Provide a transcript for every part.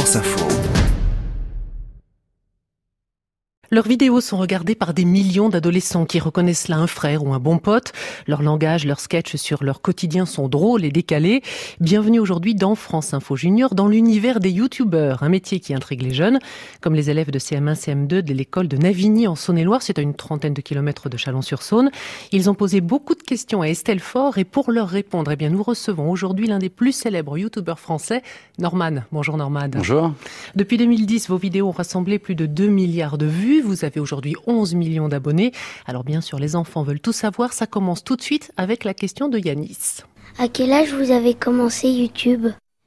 France Info. Leurs vidéos sont regardées par des millions d'adolescents qui reconnaissent là un frère ou un bon pote. Leur langage, leurs sketchs sur leur quotidien sont drôles et décalés. Bienvenue aujourd'hui dans France Info Junior, dans l'univers des youtubeurs, un métier qui intrigue les jeunes, comme les élèves de CM1, CM2 de l'école de Navigny en Saône-et-Loire. C'est à une trentaine de kilomètres de Chalon-sur-Saône. Ils ont posé beaucoup de questions à Estelle Faure et pour leur répondre, nous recevons aujourd'hui l'un des plus célèbres youtubeurs français, Norman. Bonjour Norman. Bonjour. Depuis 2010, vos vidéos ont rassemblé plus de 2 milliards de vues. Vous avez aujourd'hui 11 millions d'abonnés. Alors bien sûr, les enfants veulent tout savoir. Ça commence tout de suite avec la question de Yanis. À quel âge vous avez commencé YouTube ?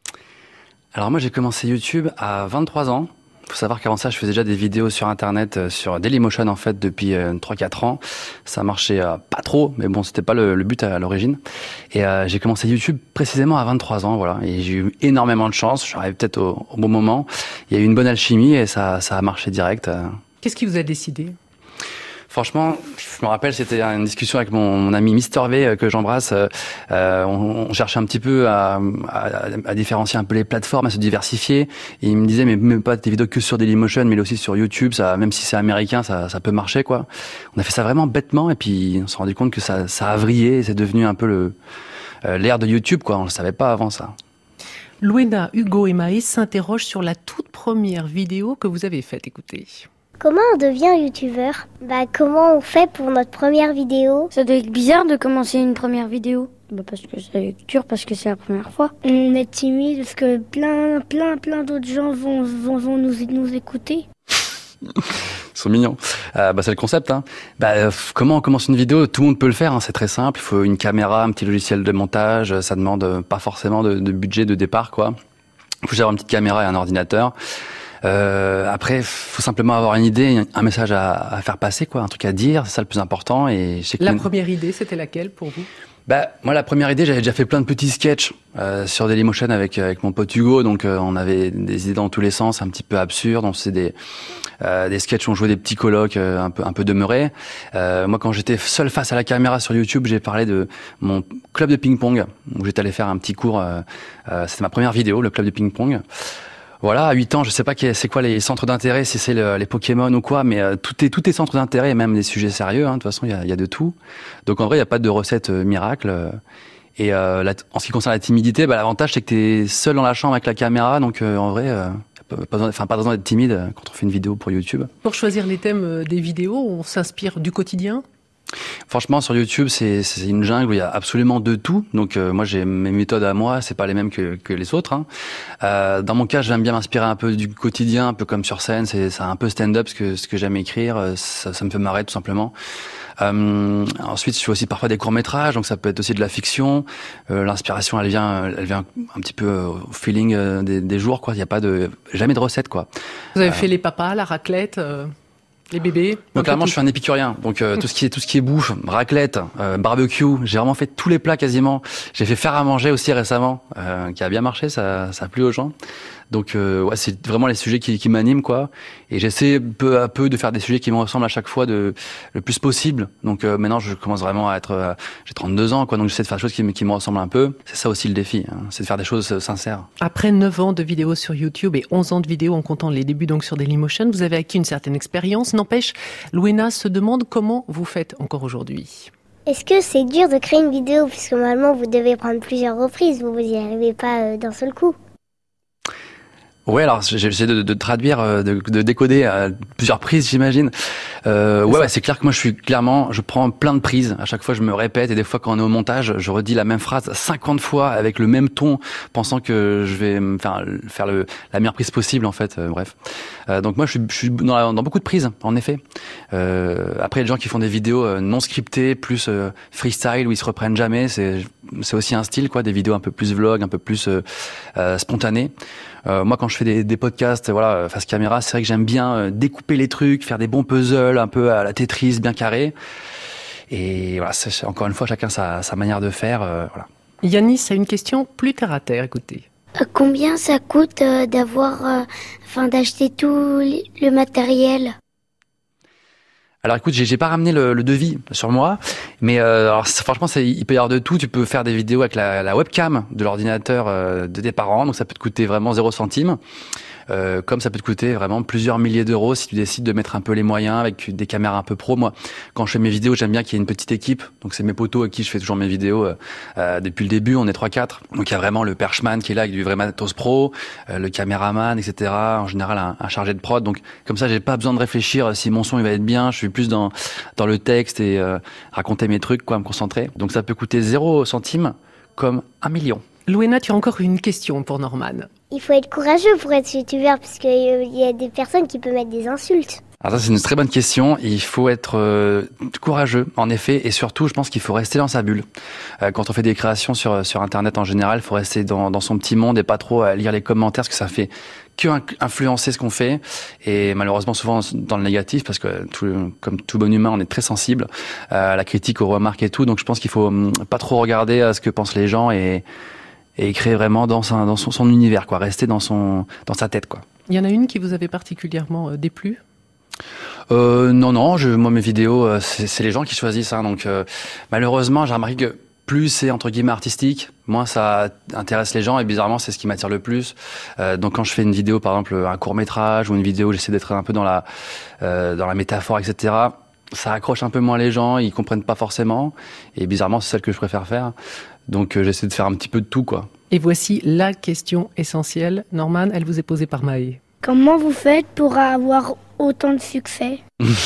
Alors moi j'ai commencé YouTube à 23 ans. Il faut savoir qu'avant ça je faisais déjà des vidéos sur internet, sur Dailymotion en fait depuis 3-4 ans. Ça marchait pas trop, mais bon c'était pas le but à l'origine. Et j'ai commencé YouTube précisément à 23 ans, voilà. Et j'ai eu énormément de chance, je suis arrivé peut-être au bon moment. Il y a eu une bonne alchimie et ça a marché direct. Qu'est-ce qui vous a décidé ? Franchement, je me rappelle, c'était une discussion avec mon ami Mister V que j'embrasse. On cherchait un petit peu à différencier un peu les plateformes, à se diversifier. Et il me disait, mais même pas des vidéos que sur Dailymotion, mais aussi sur YouTube. Ça, même si c'est américain, ça peut marcher, quoi. On a fait ça vraiment bêtement, et puis on s'est rendu compte que ça a vrillé. Et c'est devenu un peu l'ère de YouTube, quoi. On le savait pas avant ça. Louena, Hugo et Maïs s'interrogent sur la toute première vidéo que vous avez faite. Écoutez. Comment on devient youtubeur ? Comment on fait pour notre première vidéo ? Ça doit être bizarre de commencer une première vidéo. Parce que c'est dur, parce que c'est la première fois. On est timide parce que plein d'autres gens vont nous écouter. Ils sont mignons. C'est le concept. Hein. Comment on commence une vidéo ? Tout le monde peut le faire. Hein. C'est très simple. Il faut une caméra, un petit logiciel de montage. Ça demande pas forcément de budget de départ, quoi. Il faut avoir une petite caméra et un ordinateur. Après, faut simplement avoir une idée, un message à faire passer, quoi, un truc à dire, c'est ça le plus important. Et je sais que première idée, c'était laquelle pour vous ? Moi, la première idée, j'avais déjà fait plein de petits sketchs sur Dailymotion avec mon pote Hugo, donc on avait des idées dans tous les sens, un petit peu absurdes. Donc c'est des sketchs où on jouait des petits colocs un peu demeurés. Moi, quand j'étais seul face à la caméra sur YouTube, j'ai parlé de mon club de ping-pong où j'étais allé faire un petit cours. C'était ma première vidéo, le club de ping-pong. Voilà, à 8 ans, je sais pas c'est quoi les centres d'intérêt, si c'est les Pokémon ou quoi, mais tout est centre d'intérêt, et même des sujets sérieux. Hein, de toute façon, il y a de tout. Donc en vrai, il y a pas de recette miracle. Et en ce qui concerne la timidité, l'avantage c'est que t'es seul dans la chambre avec la caméra, donc en vrai, pas besoin d'être timide quand on fait une vidéo pour YouTube. Pour choisir les thèmes des vidéos, on s'inspire du quotidien ? Franchement, sur YouTube, c'est une jungle où il y a absolument de tout. Donc, moi, j'ai mes méthodes à moi, c'est pas les mêmes que les autres. Hein. Dans mon cas, j'aime bien m'inspirer un peu du quotidien, un peu comme sur scène. C'est un peu stand-up, ce que j'aime écrire. Ça me fait marrer, tout simplement. Ensuite, je fais aussi parfois des courts-métrages, donc ça peut être aussi de la fiction. L'inspiration, elle vient un petit peu au feeling des jours, quoi. Il y a pas jamais de recette, quoi. Vous avez fait les papas, la raclette les bébés. Donc clairement, je suis un épicurien. Donc tout ce qui est bouffe, raclette, barbecue, j'ai vraiment fait tous les plats quasiment. J'ai fait faire à manger aussi récemment, qui a bien marché, ça a plu aux gens. Donc c'est vraiment les sujets qui m'animent, quoi. Et j'essaie peu à peu de faire des sujets qui me ressemblent à chaque fois le plus possible. Donc maintenant, je commence vraiment à être j'ai 32 ans, quoi. Donc j'essaie de faire des choses qui me ressemblent un peu. C'est ça aussi le défi, hein, c'est de faire des choses sincères. Après 9 ans de vidéos sur YouTube et 11 ans de vidéos en comptant les débuts donc sur Dailymotion, vous avez acquis une certaine expérience. N'empêche, Louena se demande comment vous faites encore aujourd'hui. Est-ce que c'est dur de créer une vidéo puisque normalement vous devez prendre plusieurs reprises, vous n'y arrivez pas d'un seul coup ? Ouais, alors j'ai essayé de traduire, de décoder à plusieurs prises, j'imagine. Ouais, c'est clair que moi je prends plein de prises. À chaque fois, je me répète, et des fois, quand on est au montage, je redis la même phrase 50 fois avec le même ton, pensant que je vais faire la meilleure prise possible, en fait. Bref. Donc moi, je suis dans beaucoup de prises, en effet. Après, il y a des gens qui font des vidéos non scriptées, plus freestyle, où ils se reprennent jamais. C'est aussi un style, quoi, des vidéos un peu plus vlog, un peu plus spontanées. Moi, quand je fais des podcasts, voilà, face caméra, c'est vrai que j'aime bien découper les trucs, faire des bons puzzles, un peu à la Tetris, bien carré. Et voilà, c'est, encore une fois, chacun sa manière de faire. Voilà. Yanis a une question plus terre à terre. Écoutez. Combien ça coûte d'acheter tout le matériel ? Alors écoute, j'ai pas ramené le devis sur moi, mais alors franchement, il peut y avoir de tout. Tu peux faire des vidéos avec la webcam de l'ordinateur de tes parents, donc ça peut te coûter vraiment 0 centime. comme ça peut te coûter vraiment plusieurs milliers d'euros si tu décides de mettre un peu les moyens avec des caméras un peu pro. Moi, quand je fais mes vidéos, j'aime bien qu'il y ait une petite équipe. Donc c'est mes potos avec qui je fais toujours mes vidéos depuis le début. On est 3-4. Donc il y a vraiment le perchman qui est là avec du vrai matos pro, le caméraman, etc. En général, un chargé de prod. Donc comme ça, j'ai pas besoin de réfléchir si mon son il va être bien. Je suis plus dans le texte et raconter mes trucs, me concentrer. Donc ça peut coûter 0 centime comme 1 million. Louena, tu as encore une question pour Norman. Il faut être courageux pour être youtubeur, parce qu'il y a des personnes qui peuvent mettre des insultes. Alors ça, c'est une très bonne question. Il faut être courageux, en effet, et surtout, je pense qu'il faut rester dans sa bulle. Quand on fait des créations sur Internet en général, il faut rester dans son petit monde et pas trop lire les commentaires, parce que ça fait que influencer ce qu'on fait, et malheureusement souvent dans le négatif, parce que comme tout bon humain, on est très sensible à la critique, aux remarques et tout. Donc je pense qu'il faut pas trop regarder ce que pensent les gens et créer vraiment dans son univers, rester dans sa tête, Il y en a une qui vous avait particulièrement déplu? Non, moi mes vidéos, c'est les gens qui choisissent, donc malheureusement j'ai remarqué que plus c'est entre guillemets artistique, moins ça intéresse les gens, et bizarrement c'est ce qui m'attire le plus. Donc quand je fais une vidéo, par exemple un court-métrage ou une vidéo où j'essaie d'être un peu dans la métaphore, etc., ça accroche un peu moins les gens, ils comprennent pas forcément, et bizarrement c'est celle que je préfère faire. Donc j'essaie de faire un petit peu de tout, Et voici la question essentielle. Norman, elle vous est posée par Maë. Comment vous faites pour avoir autant de succès?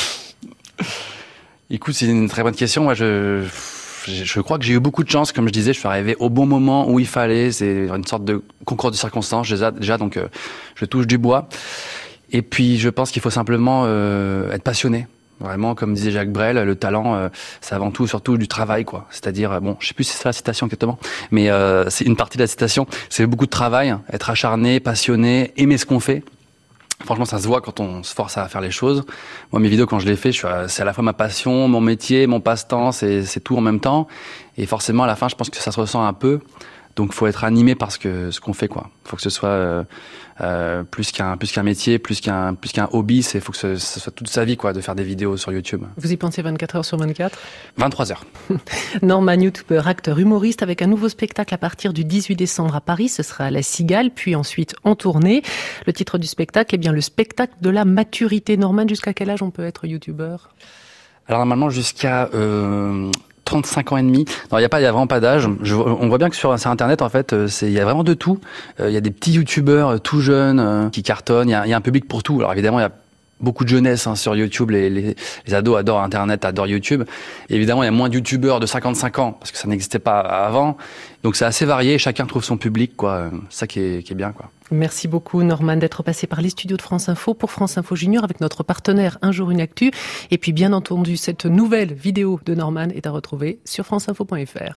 Écoute, c'est une très bonne question. Moi, je crois que j'ai eu beaucoup de chance. Comme je disais, je suis arrivé au bon moment où il fallait. C'est une sorte de concours de circonstances déjà, donc je touche du bois. Et puis, je pense qu'il faut simplement être passionné. Vraiment, comme disait Jacques Brel, le talent, c'est avant tout, surtout du travail, C'est-à-dire, je sais plus si c'est ça la citation exactement, mais c'est une partie de la citation. C'est beaucoup de travail, être acharné, passionné, aimer ce qu'on fait. Franchement, ça se voit quand on se force à faire les choses. Moi, mes vidéos, quand je les fais, c'est à la fois ma passion, mon métier, mon passe-temps, c'est tout en même temps. Et forcément, à la fin, je pense que ça se ressent un peu. Donc, faut être animé par ce qu'on fait, Faut que ce soit plus qu'un métier, plus qu'un hobby. Faut que ce soit toute sa vie, de faire des vidéos sur YouTube. Vous y pensez 24 heures sur 24? 23 heures. Norman, youtubeur, acteur, humoriste, avec un nouveau spectacle à partir du 18 décembre à Paris. Ce sera à la Cigale, puis ensuite en tournée. Le titre du spectacle est bien le spectacle de la maturité. Norman, jusqu'à quel âge on peut être youtubeur? Alors normalement jusqu'à 35 ans et demi. Non, il y a vraiment pas d'âge. On voit bien que sur Internet, en fait, il y a vraiment de tout. Il y a des petits youtubeurs tout jeunes qui cartonnent. Il y a un public pour tout. Alors évidemment, il y a beaucoup de jeunesse sur YouTube. Les ados adorent Internet, adorent YouTube. Et évidemment, il y a moins de youtubeurs de 55 ans parce que ça n'existait pas avant. Donc c'est assez varié. Chacun trouve son public, C'est ça qui est bien, Merci beaucoup Norman d'être passé par les studios de France Info pour France Info Junior avec notre partenaire Un jour une actu. Et puis bien entendu, cette nouvelle vidéo de Norman est à retrouver sur franceinfo.fr.